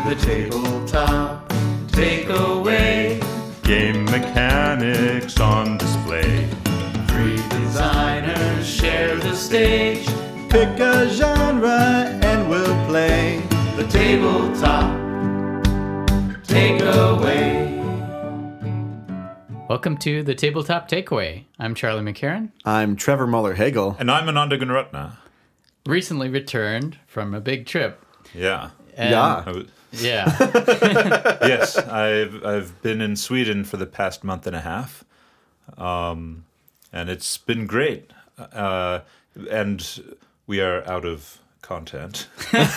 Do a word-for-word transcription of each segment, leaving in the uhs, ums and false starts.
The tabletop takeaway. Game mechanics on display. Three designers share the stage. Pick a genre and we'll play. The tabletop takeaway. Welcome to the Tabletop Takeaway. I'm Charlie McCarran. I'm Trevor Muller-Hagel. And I'm Ananda Gunratna. Recently returned from a big trip. Yeah. And- Yeah. I was- Yeah. yes, I've I've been in Sweden for the past month and a half, um, and it's been great. Uh, and we are out of content.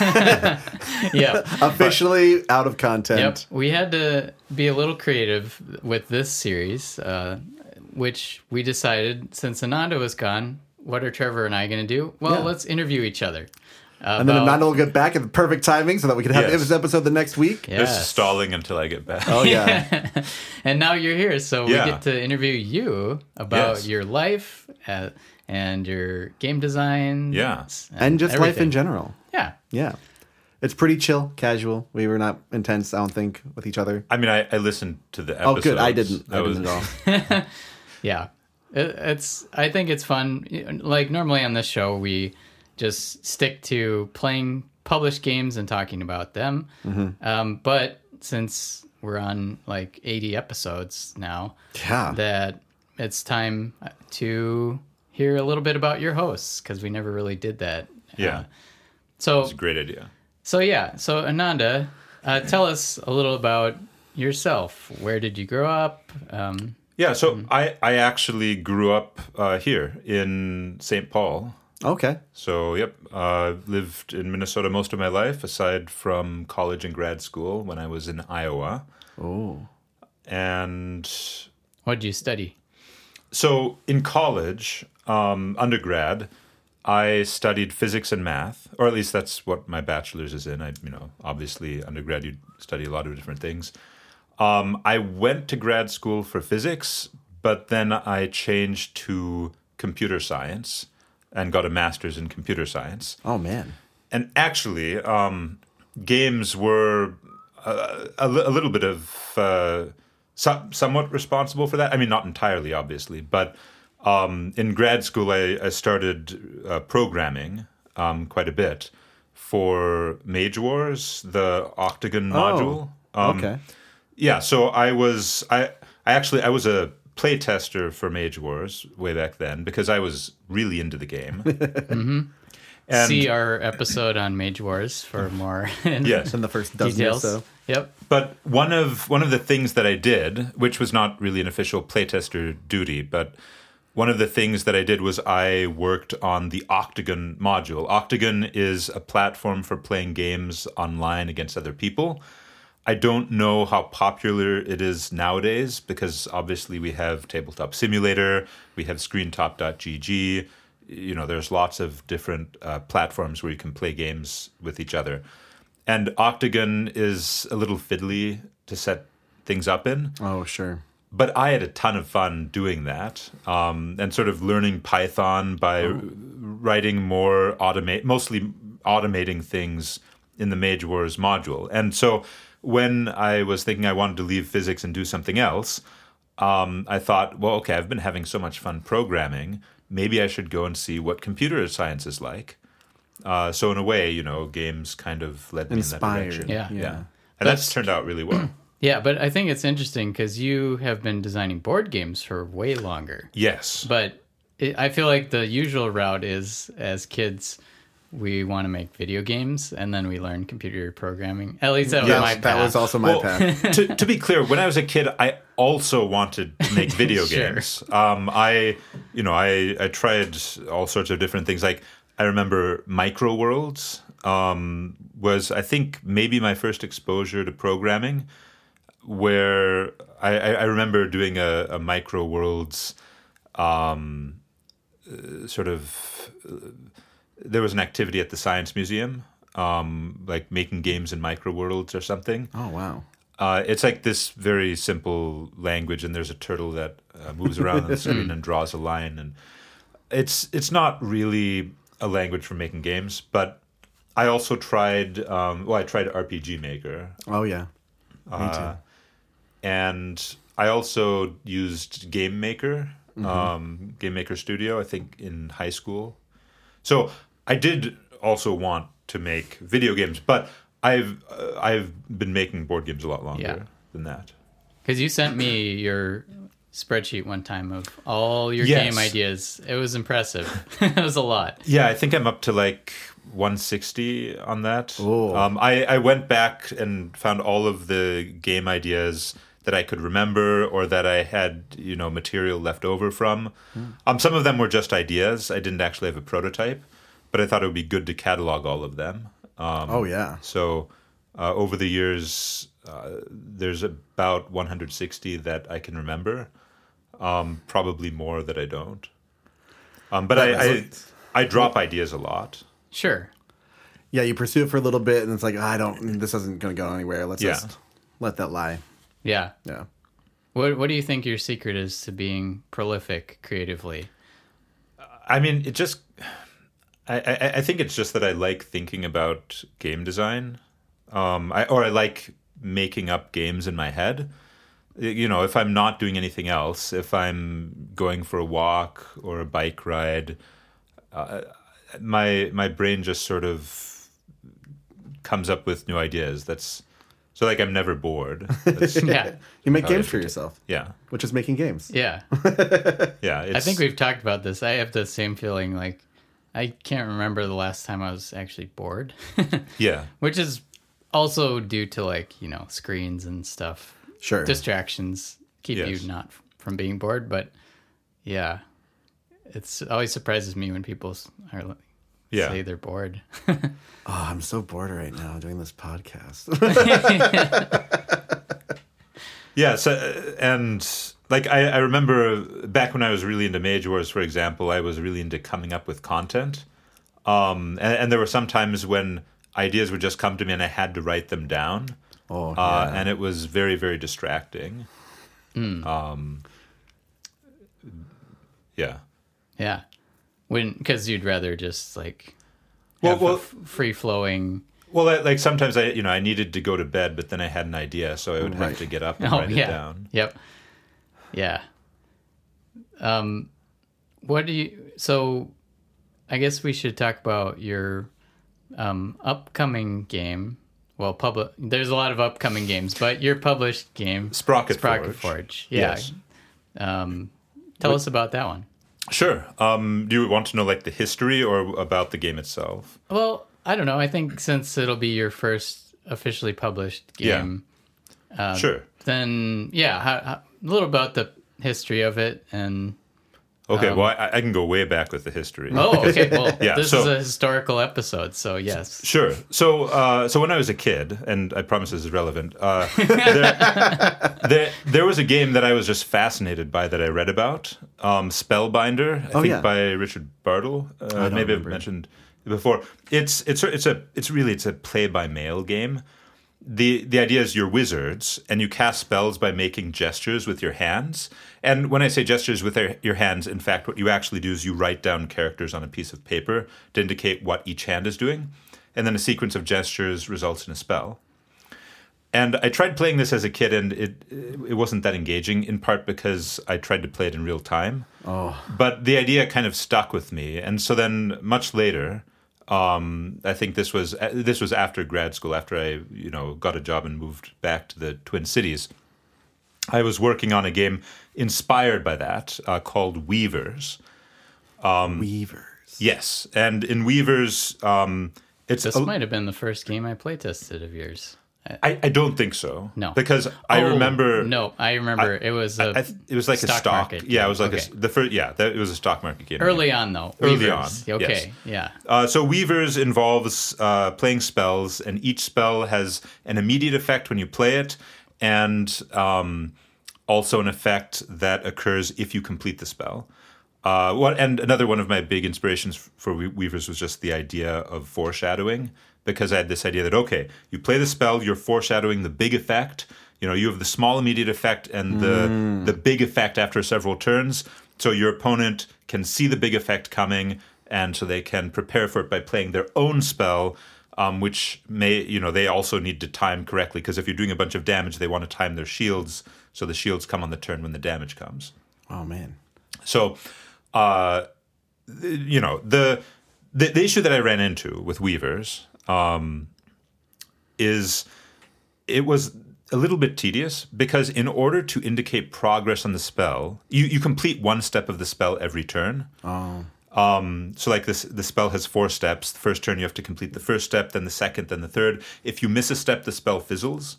Yep. Officially out of content. Yep. We had to be a little creative with this series, uh, which we decided since Ananda was gone, what are Trevor and I going to do? Well, Yeah. let's interview each other. And then about- Ananda will get back at the perfect timing so that we can have Yes. this episode the next week. Yes. This is stalling until I get back. Oh, yeah. And now you're here, so Yeah. we get to interview you about Yes. your life uh, and your game design. Yeah. And just life everything. in general. Yeah. Yeah. It's pretty chill, casual. We were not intense, I don't think, with each other. I mean, I, I listened to the episode. Oh, good. I didn't. I That was- didn't at all. Yeah. It, it's. I think it's fun. Like, normally on this show, we just stick to playing published games and talking about them. Mm-hmm. Um, but since we're on like eighty episodes now, Yeah. that it's time to hear a little bit about your hosts, because we never really did that. Yeah. Uh, so, It's a great idea. so yeah. So Ananda, uh, tell us a little about yourself. Where did you grow up? Um, Yeah, so I, I actually grew up uh, here in Saint Paul. Okay. So, yep, uh, lived in Minnesota most of my life, aside from college and grad school when I was in Iowa. Oh. And what did you study? so in college, um, undergrad, I studied physics and math, or at least that's what my bachelor's is in. I, you know, obviously undergrad you study a lot of different things. Um, I went to grad school for physics, but then I changed to computer science and got a master's in computer science. Oh, man. And actually, um, games were a, a, li- a little bit of uh, so, somewhat responsible for that. I mean, not entirely, obviously, but um, in grad school, I, I started uh, programming um, quite a bit for Mage Wars, the Octagon module. Um, Okay. Yeah, so I was I I actually I was a play tester for Mage Wars way back then because I was really into the game. Mm-hmm. And See our episode on Mage Wars for more yes, In the first dozen details. or so. Yep. but one of one of the things that I did, which was not really an official playtester duty, but one of the things that I did was I worked on the Octagon module. Octagon is a platform for playing games online against other people. I don't know how popular it is nowadays because obviously we have Tabletop Simulator, we have screentop dot g g. You know, there's lots of different uh, platforms where you can play games with each other. And Octagon is a little fiddly to set things up in. Oh, sure. But I had a ton of fun doing that um, and sort of learning Python by Oh. writing more automate, mostly automating things in the Mage Wars module. And so when I was thinking I wanted to leave physics and do something else, um, I thought, well, okay, I've been having so much fun programming. Maybe I should go and see what computer science is like. Uh, so in a way, you know, games kind of led me Inspired. in that direction. Yeah. yeah. Yeah. And That's- that's turned out really well. Yeah, but I think it's interesting because you have been designing board games for way longer. Yes. But it, I feel like the usual route is, as kids, we want to make video games, and then we learn computer programming. At least that was Yes, my that path. was also my Well, path. to, to be clear, when I was a kid, I also wanted to make video Sure. games. Um, I, you know, I, I tried all sorts of different things. Like I remember Micro Worlds um, was, I think, maybe my first exposure to programming. Where I, I I remember doing a, a Micro Worlds um, uh, sort of. Uh, there was an activity at the Science Museum, um, like making games in Micro Worlds or something. Oh, wow. Uh, it's like this very simple language, and there's a turtle that uh, moves around on the screen and draws a line, and it's it's not really a language for making games, but I also tried. Um, well, I tried R P G Maker, Oh yeah. Me too. uh, and I also used Game Maker, Mm-hmm. um, Game Maker Studio. I think in high school. So I did also want to make video games, but I've uh, I've been making board games a lot longer Yeah. than that. Because you sent me your spreadsheet one time of all your Yes. game ideas. It was impressive. It was a lot. Yeah, I think I'm up to like one sixty on that. Ooh. Um, I, I went back and found all of the game ideas that I could remember or that I had, you know, material left over from. Um, some of them were just ideas. I didn't actually have a prototype, but I thought it would be good to catalog all of them. Um, Oh yeah. So uh, over the years, uh, there's about one hundred sixty that I can remember. Um, probably more that I don't. Um, but I, I I drop ideas a lot. Sure. Yeah, you pursue it for a little bit, and it's like, I don't. This isn't going to go anywhere. Let's Yeah. just let that lie. Yeah. Yeah. What What do you think your secret is to being prolific creatively? I mean, it just. I, I, I think it's just that I like thinking about game design, um, I, or I like making up games in my head. You know, if I'm not doing anything else, if I'm going for a walk or a bike ride, uh, my my brain just sort of comes up with new ideas. That's so like I'm never bored. That's, Yeah. You make Oh, games yeah. for yourself, yeah, which is making games. Yeah. yeah. It's, I think we've talked about this. I have the same feeling. Like, I can't remember the last time I was actually bored, yeah. which is also due to, like, you know, screens and stuff. Sure. Distractions keep Yes. you not f- from being bored. But yeah, it's always surprises me when people s- are like, Yeah. say they're bored. Oh, I'm so bored right now doing this podcast. Yeah, so, uh, and like I, I remember back when I was really into Mage Wars, for example, I was really into coming up with content. Um, and, and there were some times when ideas would just come to me and I had to write them down. Oh, Uh, yeah. and it was very, very distracting. Hmm. Um, yeah. Yeah. When, because you'd rather just, like, Well, have well- a f- free flowing. Well, I, like sometimes I, you know, I needed to go to bed, but then I had an idea, so I would Right. have to get up and Oh, write yeah. it down. Yep. Yeah. Um, what do you, so I guess we should talk about your um, upcoming game. Well, public, there's a lot of upcoming games, but your published game, Sprocket, Sprocket Forge. Forge. Yeah. Yes. Um, tell us about that one. Sure. Um, do you want to know like the history or about the game itself? Well, I don't know. I think since it'll be your first officially published Yeah. game, uh, Sure. then yeah, how, how, a little about the history of it and. Okay, Um, well, I, I can go way back with the history. Oh, okay. Well, Yeah, this so- is a historical episode, so yes. Sure. So, uh, so when I was a kid, and I promise this is relevant, uh, there, there, there was a game that I was just fascinated by that I read about, um, Spellbinder, I Oh, think yeah. by Richard Bartle. Uh, don't maybe I've remember. mentioned it before. It's it's it's a it's really it's a play by mail game. The the idea is you're wizards and you cast spells by making gestures with your hands. And when I say gestures with their, your hands, in fact, what you actually do is you write down characters on a piece of paper to indicate what each hand is doing. And then a sequence of gestures results in a spell. And I tried playing this as a kid, and it it wasn't that engaging, in part because I tried to play it in real time. Oh. But the idea kind of stuck with me. And so then much later, um, I think this was this was after grad school, after I you know got a job and moved back to the Twin Cities. I was working on a game inspired by that uh, called Weavers. Weavers. Yes, and in Weavers, um, it's This a- might have been the first game I play tested of yours. I, I don't think so. No. because I Oh, remember No, I remember it was a I, I, it was like stock a stock. market Yeah, game. it was like a Okay. s the first. Yeah, that, it was a stock market game. early on though. Early Weavers. on, Okay, yes. yeah. Uh, so Weavers involves uh, playing spells, and each spell has an immediate effect when you play it, and um, also an effect that occurs if you complete the spell. Uh, what and another one of my big inspirations for We- Weavers was just the idea of foreshadowing, because I had this idea that okay, you play the spell, you're foreshadowing the big effect. You know, you have the small immediate effect and the the big effect after several turns. So your opponent can see the big effect coming, and so they can prepare for it by playing their own spell, um, which may, you know, they also need to time correctly, because if you're doing a bunch of damage, they want to time their shields so the shields come on the turn when the damage comes. Oh, man. So, uh, you know, the, the the issue that I ran into with Weavers um, is it was a little bit tedious, because in order to indicate progress on the spell, you, you complete one step of the spell every turn. Oh. Um, so like this, the spell has four steps. The first turn you have to complete the first step, then the second, then the third. If you miss a step, the spell fizzles.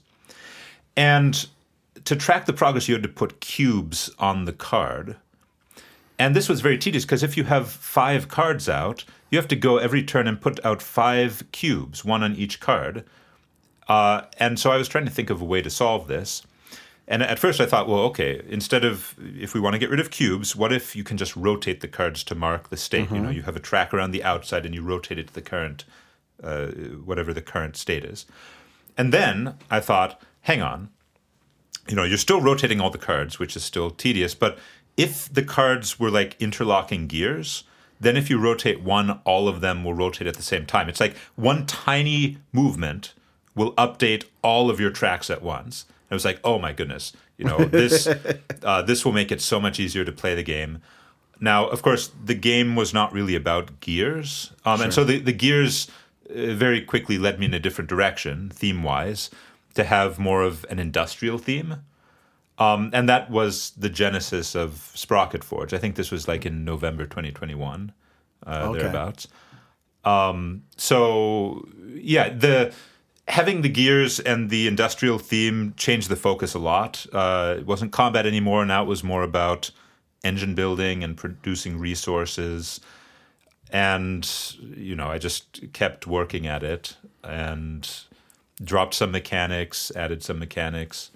And to track the progress, you had to put cubes on the card. And this was very tedious, because if you have five cards out, you have to go every turn and put out five cubes, one on each card. Uh, and so I was trying to think of a way to solve this. And at first I thought, well, okay, instead of, if we want to get rid of cubes, what if you can just rotate the cards to mark the state? Mm-hmm. You know, you have a tracker on the outside and you rotate it to the current, uh, whatever the current state is. And then I thought, hang on, you know, you're still rotating all the cards, which is still tedious, but if the cards were like interlocking gears, then if you rotate one, all of them will rotate at the same time. It's like one tiny movement will update all of your tracks at once. I was like, oh my goodness, you know, this uh, this will make it so much easier to play the game. Now, of course, the game was not really about gears. Um, sure. And so the, the gears uh, very quickly led me in a different direction, theme-wise, to have more of an industrial theme. Um, and that was the genesis of Sprocket Forge. I think this was like in November twenty twenty-one, uh, okay. thereabouts. Um, so, yeah, the... having the gears and the industrial theme changed the focus a lot. Uh, it wasn't combat anymore. Now it was more about engine building and producing resources. And, you know, I just kept working at it and dropped some mechanics, added some mechanics.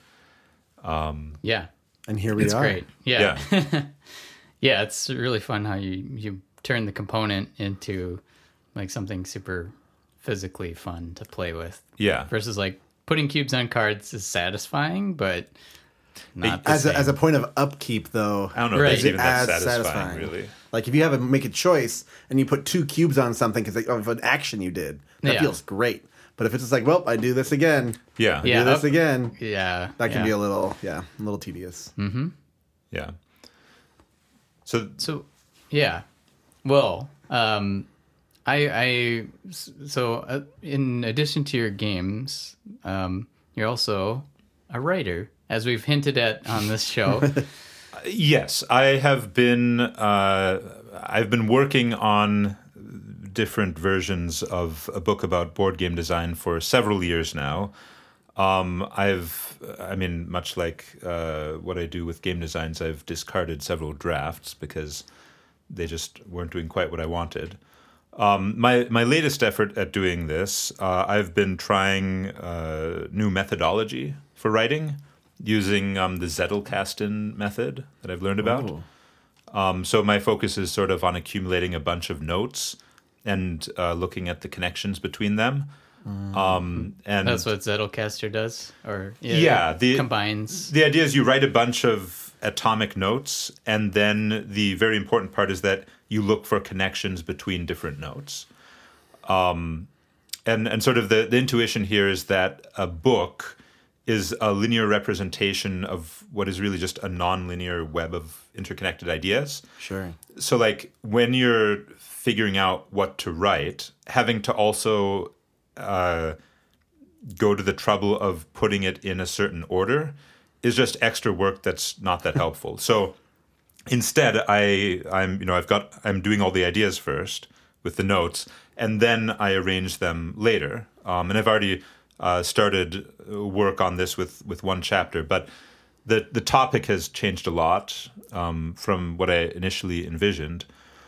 Um, yeah. And here we it's are. It's great. Yeah. Yeah. Yeah, it's really fun how you, you turn the component into like something super physically fun to play with. Yeah. Versus like putting cubes on cards is satisfying, but not the as same. a, as a point of upkeep, though. I don't know Right. if it's even that as satisfying, satisfying, really. Like if you have a make a choice and you put two cubes on something because of an action you did, that Yeah. feels great. But if it's just like, well, I do this again, Yeah. I Yeah. do this up- again, Yeah. that can yeah. be a little, yeah, a little tedious. Mm-hmm. Yeah. So, So, yeah. Well, um, I, I, so uh, in addition to your games, um, you're also a writer, as we've hinted at on this show. yes, I have been, uh, I've been working on different versions of a book about board game design for several years now. Um, I've, I mean, much like uh, what I do with game designs, I've discarded several drafts because they just weren't doing quite what I wanted. Um, my my latest effort at doing this, uh, I've been trying uh, new methodology for writing using um, the Zettelkasten method that I've learned about. Ooh. Um, so my focus is sort of on accumulating a bunch of notes and uh, looking at the connections between them. Um, and That's what Zettelkasten does, or Yeah, it the- combines. the idea is you write a bunch of atomic notes, and then the very important part is that you look for connections between different notes. Um, and and sort of the, the intuition here is that a book is a linear representation of what is really just a non-linear web of interconnected ideas. Sure. So like when you're figuring out what to write, having to also uh, go to the trouble of putting it in a certain order is just extra work that's not that helpful. So instead, I I'm you know I've got I'm doing all the ideas first with the notes, and then I arrange them later. Um, and I've already uh, started work on this with with one chapter, but the the topic has changed a lot um, from what I initially envisioned.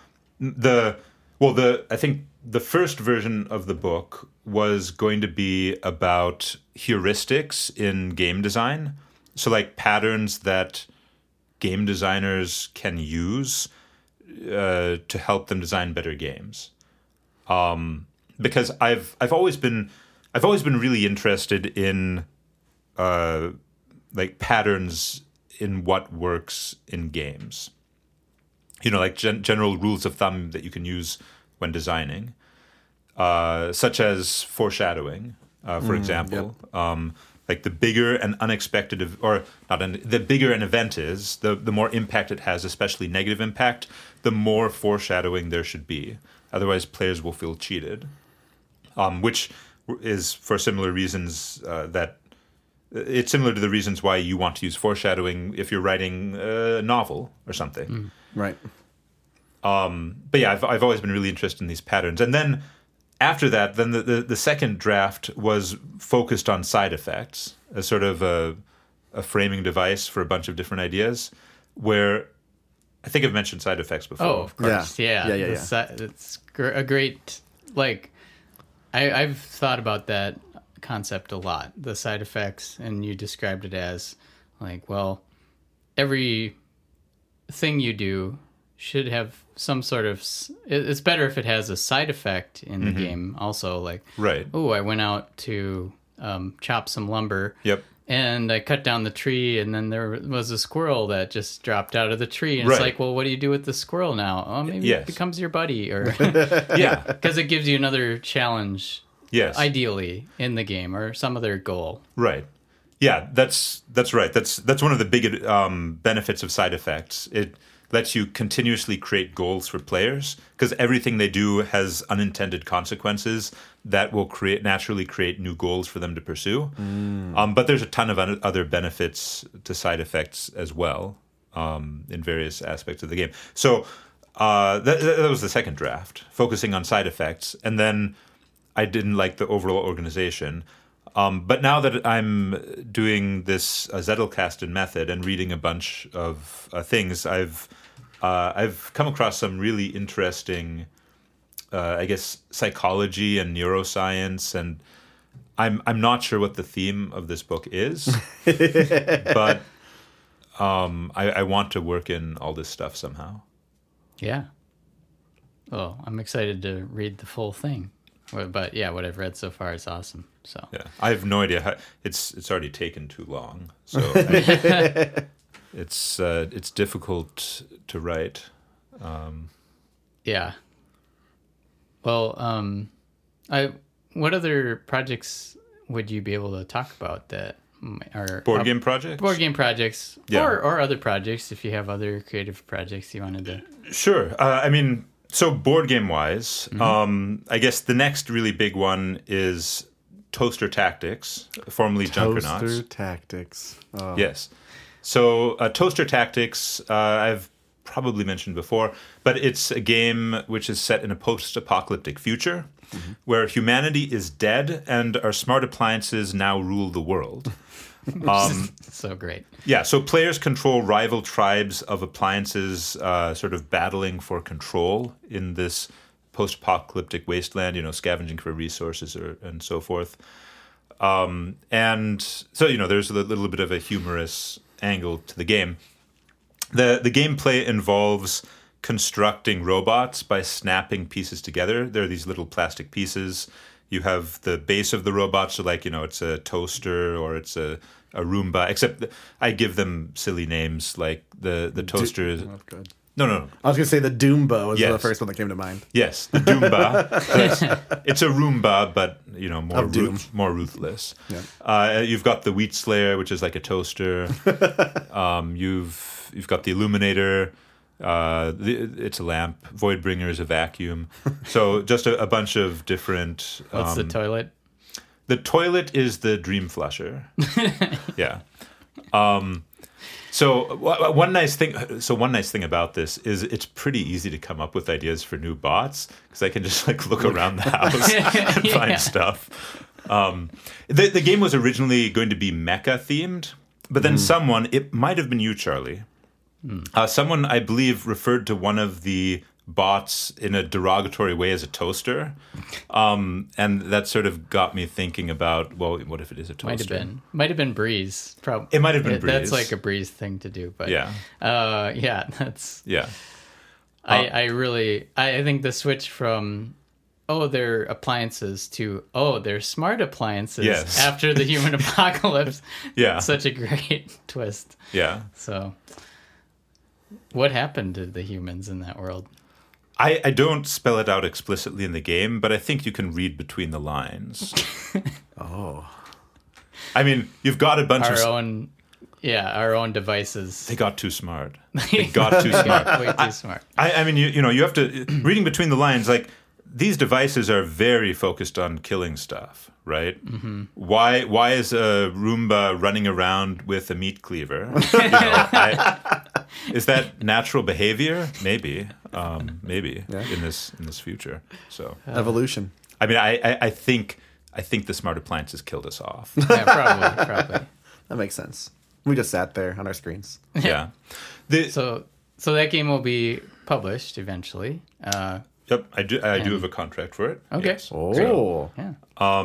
The well, the I think the first version of the book was going to be about heuristics in game design. So like patterns that game designers can use uh, to help them design better games. Um, because I've I've always been I've always been really interested in uh, like patterns in what works in games. You know, like gen- general rules of thumb that you can use when designing. uh, such as foreshadowing, uh, for example. Um, like the bigger an unexpected, ev- or not, an, the bigger an event is, the the more impact it has, especially negative impact, the more foreshadowing there should be. Otherwise, players will feel cheated, um, which is for similar reasons uh, that it's similar to the reasons why you want to use foreshadowing if you're writing a novel or something. Mm. Right. Um, but yeah, I've I've always been really interested in these patterns, and then. After that, then the, the, the second draft was focused on side effects, as sort of a, a framing device for a bunch of different ideas, where I think I've mentioned side effects before. Oh, of course, yeah, Yeah, yeah, The yeah. si- it's gr- a great like. I, I've thought about that concept a lot, the side effects, and you described it as like, well, every thing you do should have some sort of. s- it- It's better if it has a side effect in the game. Also, like, Right. oh, I went out to um, chop some lumber. Yep. And I cut down the tree, and then there was a squirrel that just dropped out of the tree. And Right. it's like, well, what do you do with the squirrel now? Oh, maybe Yes. it becomes your buddy, or Yeah. because it gives you another challenge, Yes. ideally in the game, or some other goal. Right. Yeah, that's that's right. That's that's one of the big um, benefits of side effects. It lets you continuously create goals for players because everything they do has unintended consequences that will create naturally create new goals for them to pursue. Um, but there's a ton of un- other benefits to side effects as well um, in various aspects of the game. So uh, that, that was the second draft, focusing on side effects, and then I didn't like the overall organization. Um, but now that I'm doing this uh, Zettelkasten method and reading a bunch of uh, things, I've uh, I've come across some really interesting, uh, I guess, psychology and neuroscience, and I'm I'm not sure what the theme of this book is, but um, I, I want to work in all this stuff somehow. Yeah. Well, I'm excited to read the full thing. Well, But yeah, what I've read so far is awesome. So Yeah, I have no idea how it's it's already taken too long, so I, it's uh, it's difficult to write. Um, yeah. Well, um, I what other projects would you be able to talk about that m- are board up- game projects. board game projects, Yeah. or or other projects if you have other creative projects you wanted to. Sure. Uh, I mean, so board game wise, um, I guess the next really big one is Toaster Tactics, formerly Junkernauts. Toaster Tactics. Oh. Yes. So uh, Toaster Tactics, uh, I've probably mentioned before, but it's a game which is set in a post-apocalyptic future where humanity is dead and our smart appliances now rule the world. Um, So great. yeah, so players control rival tribes of appliances, uh, sort of battling for control in this post-apocalyptic wasteland, you know, scavenging for resources or, and so forth. Um, and so, you know, there's a little bit of a humorous angle to the game. The the gameplay involves constructing robots by snapping pieces together. There are these little plastic pieces. You have the base of the robot, so like, you know, it's a toaster or it's a, a Roomba, except I give them silly names like the, the toaster is... Oh, good. No, no, no. I was going to say the Doomba was the Yes. first one that came to mind. Yes, the Doomba. it's, it's a Roomba, but you know, more Of doom. ruth, more ruthless. Yeah. Uh, you've got the Wheat Slayer, which is like a toaster. um, you've you've got the Illuminator. Uh, the, it's a lamp. Voidbringer is a vacuum. So just a, a bunch of different. What's the um, toilet? the toilet is the Dream Flusher. Yeah. Um, so w- one nice thing. So one nice thing about this is it's pretty easy to come up with ideas for new bots because I can just like look around the house and Yeah. find stuff. Um, the the game was originally going to be mecha themed, but then someone, it might have been you, Charlie. Uh, someone I believe referred to one of the bots in a derogatory way as a toaster, um, and that sort of got me thinking about, well, what if it is a toaster? Might have been. Might have been Breeze. Prob- It might have been It- That's Breeze. like a Breeze thing to do. But Yeah. uh, yeah, that's. Yeah. I, Uh, I really I, I think the switch from oh they're appliances to oh they're smart appliances Yes. after the human apocalypse. Yeah. Such a great twist. Yeah. So what happened to the humans in that world? I, I don't spell it out explicitly in the game, but I think you can read between the lines. Oh. I mean, you've got a bunch Our of... own, yeah, our own devices. They got too smart. They got too smart. Way too smart. I, I mean, you, you know, you have to... Reading between the lines, like, these devices are very focused on killing stuff, right? Mm-hmm. Why Why is a Roomba running around with a meat cleaver? You know, I, is that natural behavior? Maybe. Um, maybe Yeah. in this in this future. So, Evolution. I mean, I, I, I think... I think the smart appliances killed us off. Yeah, probably, probably. That makes sense. We just sat there on our screens. Yeah. The, So, so that game will be published eventually. Uh, yep, I do. I do And- have a contract for it. Okay. Yes. Oh. yeah.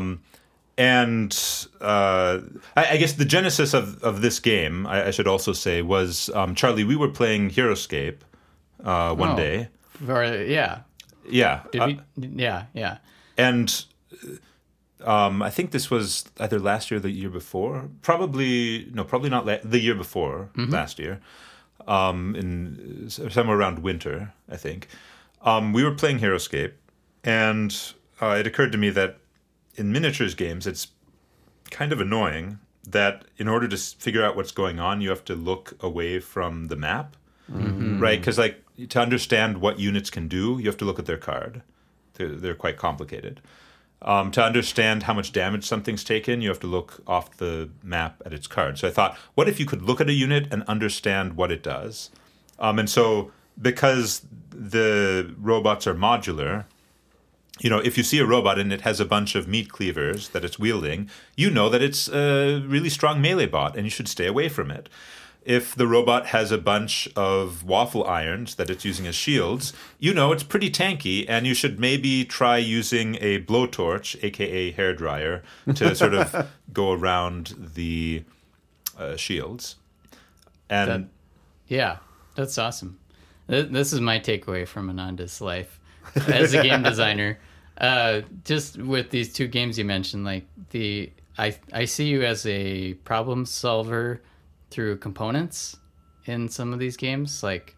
And uh, I, I guess the genesis of, of this game, I, I should also say, was um, Charlie. We were playing HeroScape uh, one Oh. day. Or, yeah. Yeah, Did uh, we? Yeah, yeah. and um, I think this was either last year or the year before. Probably no, probably not la- the year before last year. Um, in somewhere around winter, I think. Um, we were playing HeroScape, and uh, it occurred to me that in miniatures games, it's kind of annoying that in order to s- figure out what's going on, you have to look away from the map, right? Because like to understand what units can do, you have to look at their card. They're, they're quite complicated. Um, to understand how much damage something's taken, you have to look off the map at its card. So I thought, what if you could look at a unit and understand what it does? Um, and so because the robots are modular, you know, if you see a robot and it has a bunch of meat cleavers that it's wielding, you know that it's a really strong melee bot and you should stay away from it. If the robot has a bunch of waffle irons that it's using as shields, you know it's pretty tanky and you should maybe try using a blowtorch, aka hairdryer, to sort of go around the uh, shields. And That- Yeah, that's awesome. Th- This is my takeaway from Ananda's life as a game designer. Uh, just with these two games you mentioned, like the I I see you as a problem solver through components in some of these games. Like,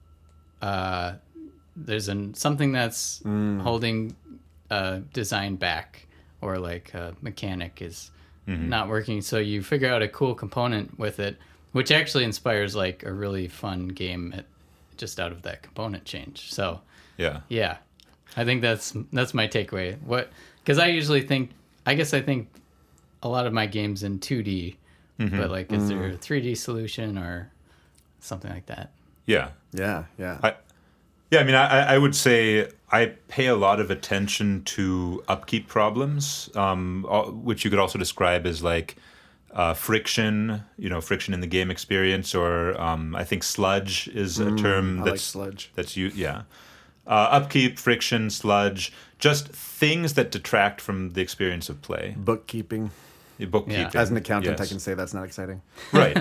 uh, there's an something that's holding uh, design back, or like a mechanic is not working. So you figure out a cool component with it, which actually inspires like a really fun game at, just out of that component change. So yeah. yeah, I think that's that's my takeaway. What because I usually think I guess I think a lot of my games in two D, but like is there a three D solution or something like that? Yeah. Yeah, yeah. I, yeah, I mean, I, I would say I pay a lot of attention to upkeep problems, um, al- which you could also describe as like uh, friction, you know, friction in the game experience, or um, I think sludge is a term I like that's sludge. that's you, yeah. Uh, upkeep, friction, sludge, just things that detract from the experience of play. Bookkeeping. Bookkeeping. As an accountant, I yes. can say that's not exciting. Right.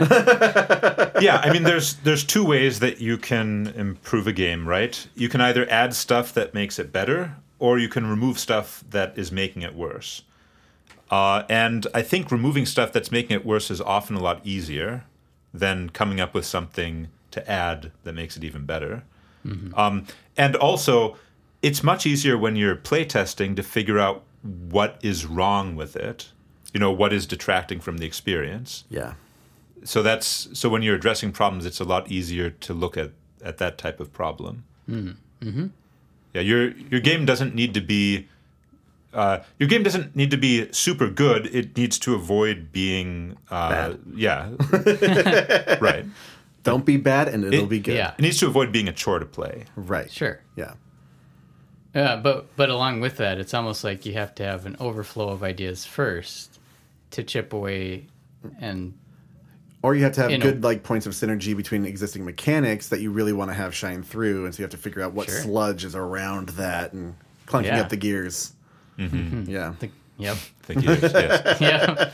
Yeah, I mean, there's there's two ways that you can improve a game, right? You can either add stuff that makes it better, or you can remove stuff that is making it worse. Uh, and I think removing stuff that's making it worse is often a lot easier than coming up with something to add that makes it even better. Um, and also, it's much easier when you're playtesting to figure out what is wrong with it. You know, what is detracting from the experience. Yeah. So that's so when you're addressing problems, it's a lot easier to look at, at that type of problem. Mm-hmm. Yeah, your your game doesn't need to be uh, your game doesn't need to be super good. It needs to avoid being uh, Bad. Yeah, right. Don't be bad and it'll It- be good. Yeah. It needs to avoid being a chore to play. Right. Sure. Yeah. Yeah, but but along with that, it's almost like you have to have an overflow of ideas first to chip away and Or you have to have You know. good like points of synergy between existing mechanics that you really want to have shine through, and so you have to figure out what Sure. sludge is around that and clunking Yeah. up the gears. Mm-hmm. Yeah. the, yep. Thank you. Yes. Yeah.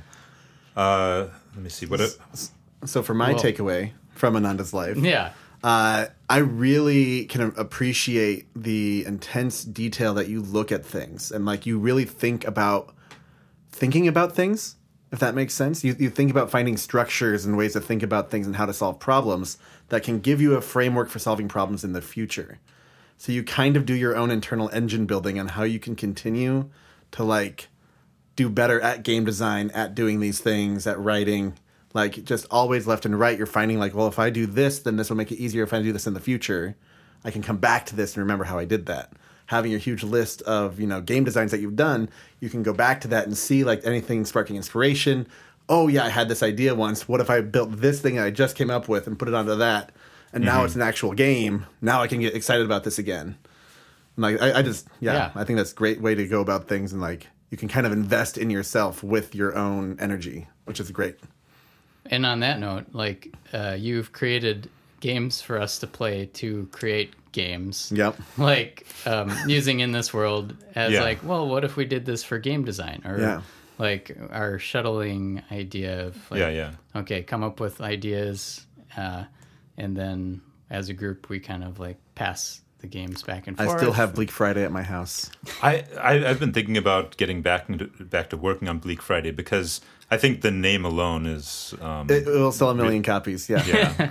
Uh, let me see what. It, So for my Well- takeaway from Ananda's life, Yeah. uh, I really can appreciate the intense detail that you look at things, and like you really think about thinking about things. If that makes sense, you you think about finding structures and ways to think about things and how to solve problems that can give you a framework for solving problems in the future. So you kind of do your own internal engine building on how you can continue to like do better at game design, at doing these things, at writing, like just always left and right. You're finding like, well, if I do this, then this will make it easier. If I do this in the future, I can come back to this and remember how I did that. Having a huge list of, you know, game designs that you've done, you can go back to that and see like anything sparking inspiration. Oh yeah, I had this idea once. What if I built this thing that I just came up with and put it onto that? And now mm-hmm. it's an actual game. Now I can get excited about this again. And like I, I just yeah, yeah, I think that's a great way to go about things, and like you can kind of invest in yourself with your own energy, which is great. And on that note, like uh, you've created games for us to play to create games. Yep. Like um, using In This World as yeah. like, well, what if we did this for game design? Or yeah. like our shuttling idea of like, yeah, yeah. okay, come up with ideas. Uh, and then as a group, we kind of like pass the games back and forth. I still have Bleak Friday at my house. I, I I've been thinking about getting back into, back to working on Bleak Friday because I think the name alone is um, it will sell a million copies. Yeah, yeah.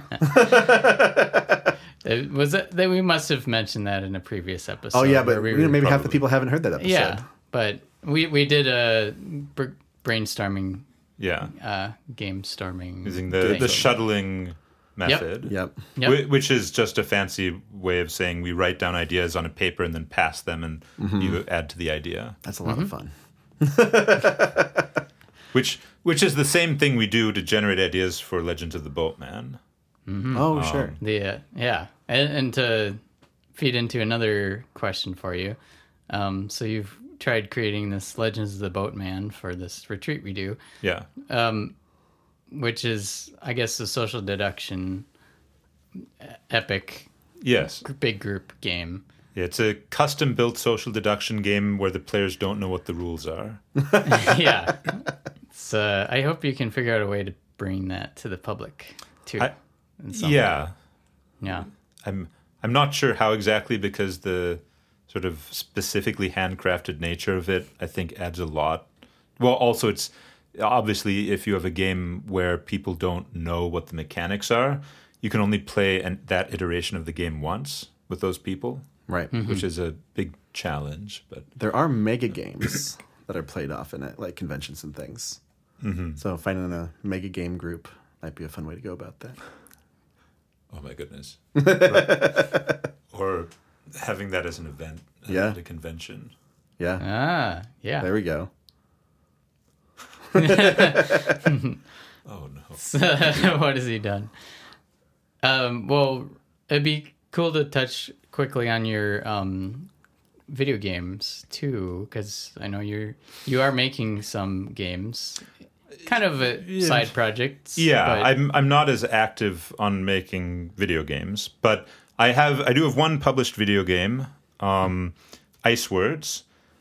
it was it, that we must have mentioned that in a previous episode. Oh yeah, but we you know, maybe probably. half the people haven't heard that episode. Yeah, but we we did a br- brainstorming, yeah, uh, game storming using the thing. the shuttling method. Yep. Yep. Wh- Which is just a fancy way of saying we write down ideas on a paper and then pass them, and mm-hmm. you add to the idea. That's a lot mm-hmm. of fun. Which which is the same thing we do to generate ideas for Legends of the Boatman. Mm-hmm. Oh, sure. The uh, yeah, and, and to feed into another question for you, um, so you've tried creating this Legends of the Boatman for this retreat we do. Yeah. Um, which is, I guess, a social deduction epic. Yes. Big group game. Yeah, it's a custom-built social deduction game where the players don't know what the rules are. Yeah. So uh, I hope you can figure out a way to bring that to the public too. I, yeah. Yeah. I'm I'm not sure how exactly, because the sort of specifically handcrafted nature of it, I think, adds a lot. Well, also it's obviously if you have a game where people don't know what the mechanics are, you can only play an, that iteration of the game once with those people. Right. Mm-hmm. Which is a big challenge, but there are mega games that are played often at like conventions and things. Mm-hmm. So finding a mega game group might be a fun way to go about that. Oh my goodness. Right. Or having that as an event uh, yeah. at a convention. Yeah. Ah, yeah. There we go. Oh no. So, what has he done? Um, well, it'd be cool to touch quickly on your um, video games too, because I know you're you are making some games, kind of a side projects. Yeah, but... I'm I'm not as active on making video games, but I have I do have one published video game, um, Ice Words,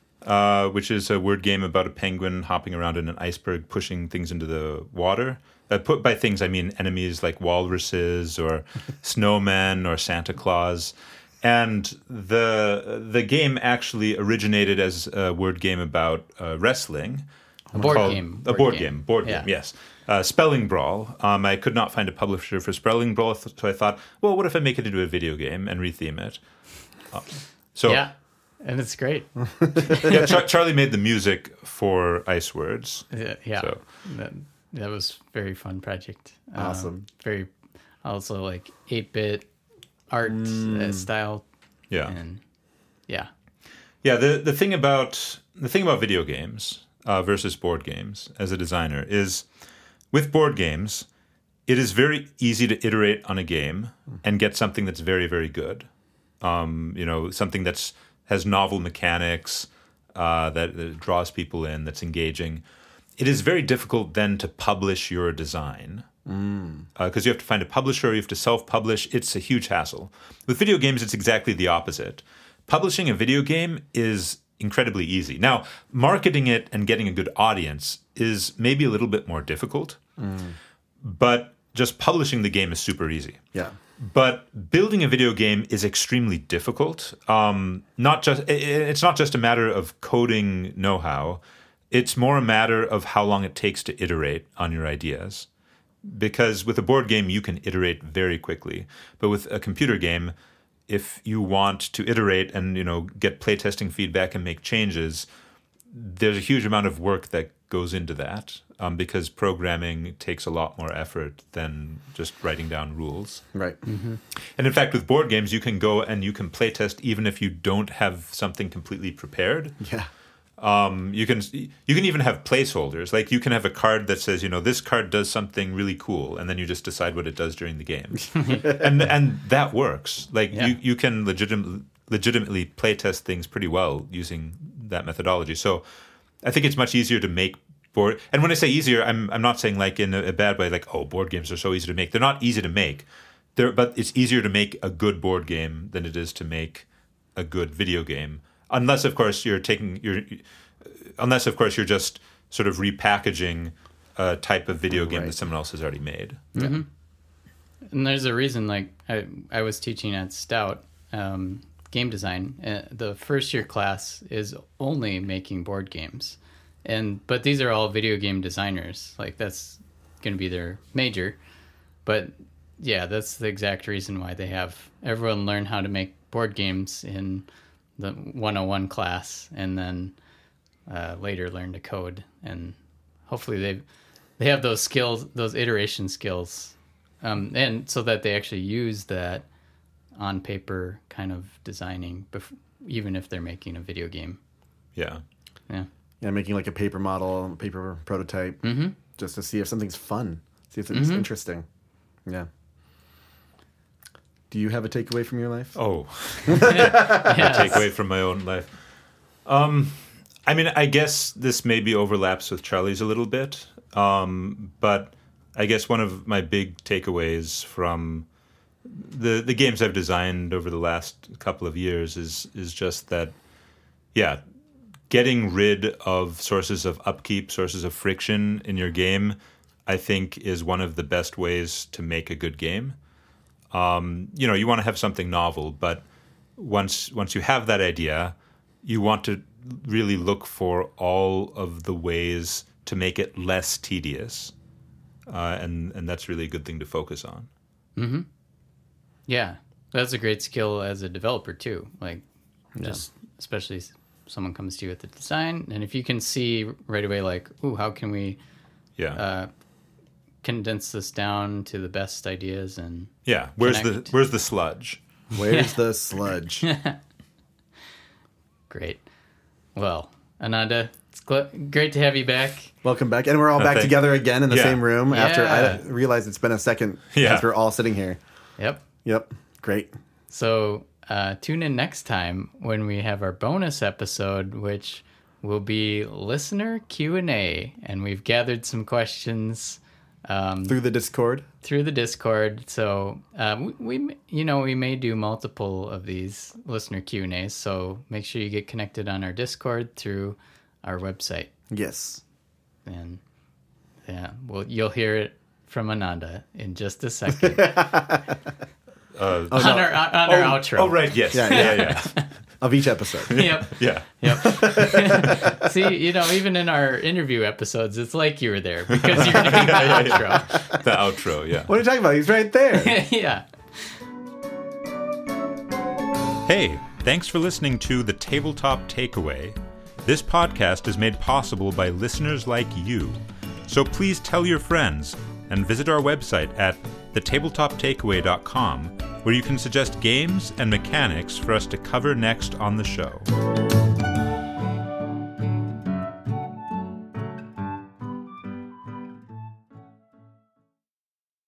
uh, which is a word game about a penguin hopping around in an iceberg, pushing things into the water. Uh, put by things, I mean enemies like walruses or snowmen or Santa Claus. And the the game actually originated as a word game about uh, wrestling. A board called, game. A Board board game. game. Board Yeah. game, yes. Uh, Spelling Brawl. Um, I could not find a publisher for Spelling Brawl, so I thought, well, what if I make it into a video game and retheme it? Uh, so yeah, and it's great. yeah, Char- Charlie made the music for Ice Words. Yeah, yeah. So. That, that was a very fun project. Awesome. Um, very, also like eight-bit art uh, style. Yeah. And yeah. Yeah, the, the thing about the thing about video games uh, versus board games as a designer is with board games, it is very easy to iterate on a game and get something that's very, very good. Um, you know, something that's has novel mechanics, uh, that, that draws people in, that's engaging. It is very difficult then to publish your design because mm. uh, you have to find a publisher, you have to self-publish. It's a huge hassle. With video games, it's exactly the opposite. Publishing a video game is incredibly easy. Now, marketing it and getting a good audience is maybe a little bit more difficult, mm. but just publishing the game is super easy. Yeah. But building a video game is extremely difficult. Um, not just it's not just a matter of coding know-how. It's more a matter of how long it takes to iterate on your ideas. Because with a board game, you can iterate very quickly. But with a computer game, if you want to iterate and, you know, get playtesting feedback and make changes, there's a huge amount of work that goes into that, um, because programming takes a lot more effort than just writing down rules. Right. And in fact, with board games, you can go and you can playtest even if you don't have something completely prepared. Yeah. Um, you can you can even have placeholders. Like you can have a card that says, you know, this card does something really cool, and then you just decide what it does during the game, and and that works. Like Yeah. you you can legitimately legitimately playtest things pretty well using that methodology. So I think it's much easier to make board. And when I say easier, I'm I'm not saying like in a, a bad way, like, oh, board games are so easy to make. They're not easy to make. They're, but it's easier to make a good board game than it is to make a good video game. Unless, of course, you're taking your, unless, of course, you're just sort of repackaging a type of video game Right. that someone else has already made. And there's a reason, like, I, I was teaching at Stout um, game design. Uh, the first year class is only making board games. and But these are all video game designers. Like, that's going to be their major. But, yeah, that's the exact reason why they have everyone learn how to make board games in the one oh one class, and then uh, later learn to code. And hopefully they they have those skills, those iteration skills. Um, and so that they actually use that on paper kind of designing, bef- even if they're making a video game. Yeah. Yeah. Yeah, making like a paper model, a paper prototype, Mm-hmm. just to see if something's fun, see if it's interesting. Yeah. Do you have a takeaway from your life? Oh, Yes. take away from my own life. Um, I mean, I guess this maybe overlaps with Charlie's a little bit, um, but I guess one of my big takeaways from the the games I've designed over the last couple of years is is just that, yeah, getting rid of sources of upkeep, sources of friction in your game, I think is one of the best ways to make a good game. Um, you know, you want to have something novel, but once once you have that idea, you want to really look for all of the ways to make it less tedious, uh, and and that's really a good thing to focus on. Yeah. That's a great skill as a developer too. Like, just especially if someone comes to you with the design, and if you can see right away, like, ooh, how can we Yeah, uh, condense this down to the best ideas? And yeah. Where's connect. the where's the sludge? Where's the sludge? great. Well, Ananda, it's gl- great to have you back. Welcome back. And we're all back thank- together again in the Yeah. same room after Yeah. I realized it's been a second Yeah. since we're all sitting here. Yep. Yep. Great. So uh, tune in next time when we have our bonus episode, which will be listener Q and A, and we've gathered some questions um, Through the Discord. through the Discord. So uh, we, we, you know, we may do multiple of these listener Q and A's. So make sure you get connected on our Discord through our website, Yes. and yeah, well, you'll hear it from Ananda in just a second Uh, Oh, on no. our on our outro. oh, right. Yes. Yeah, Yeah. yeah. Yeah. Of each episode. Yep. Yeah. Yep. See, you know, even in our interview episodes, it's like you were there because you're going to be the outro. The outro. Yeah. What are you talking about? He's right there. Yeah. Hey, thanks for listening to The Tabletop Takeaway. This podcast is made possible by listeners like you. So please tell your friends and visit our website at the tabletop takeaway dot com, where you can suggest games and mechanics for us to cover next on the show.